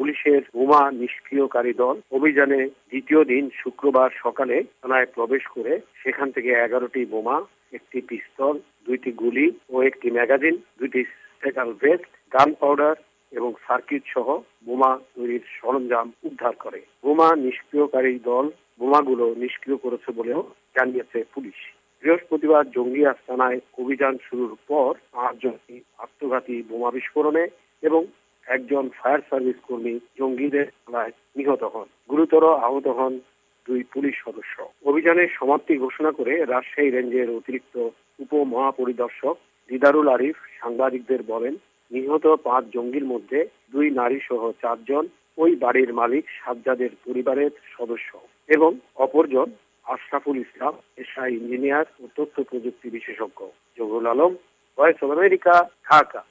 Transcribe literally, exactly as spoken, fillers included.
পুলিশের বোমা নিষ্ক্রিয়কারী দল অভিযানে দ্বিতীয় দিন শুক্রবার সকালে থানায় প্রবেশ করে সেখান থেকে এগারোটি বোমা, একটি পিস্তল, দুইটি গুলি ও একটি ম্যাগাজিন, দুইটি স্টেকাল ভেস্ট, গান পাউডার এবং সার্কিট সহ বোমা তৈরির সরঞ্জাম উদ্ধার করে। বোমা নিষ্ক্রিয়কারী দল বোমাগুলো নিষ্ক্রিয় করেছে বলেও জানিয়েছে পুলিশ। বৃহস্পতিবার জঙ্গি আস্তানায় অভিযান শুরুর পর পাঁচজন আত্মঘাতী বোমা বিস্ফোরণে এবং একজন ফায়ার সার্ভিস কর্মী জঙ্গিদের হামলায় নিহত হন। গুরুতর আহত হন দুই পুলিশ সদস্য। অভিযানের সমাপ্তি ঘোষণা করে রাজশাহী রেঞ্জের অতিরিক্ত উপমহাপরিদর্শক দিদারুল আরিফ সাংবাদিকদের বলেন, নিহত পাঁচ জঙ্গির মধ্যে দুই নারী সহ চারজন ওই বাড়ির মালিক সাজ্জাদের পরিবারের সদস্য এবং অপরজন আশরাফুল ইসলাম, পেশায় ইঞ্জিনিয়ার ও তথ্য প্রযুক্তি বিশেষজ্ঞ। Jahurul Alam, voice of America, Dhaka.